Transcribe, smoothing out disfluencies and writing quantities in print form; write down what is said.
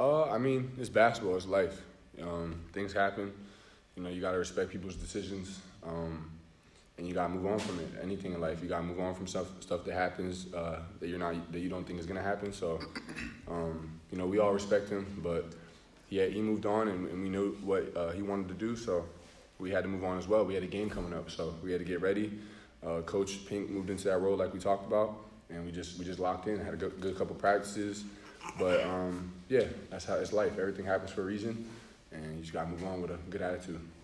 I mean, it's basketball. It's life. Things happen. You got to respect people's decisions, and you got to move on from it. Anything in life, you got to move on from stuff that happens that you don't think is gonna happen. So, we all respect him, but yeah, he moved on, and we knew what he wanted to do. So we had to move on as well. We had a game coming up, so we had to get ready. Coach Pink moved into that role like we talked about, and we just locked in. Had a good couple practices. But, yeah, that's how it's life. Everything happens for a reason, and you just got to move on with a good attitude.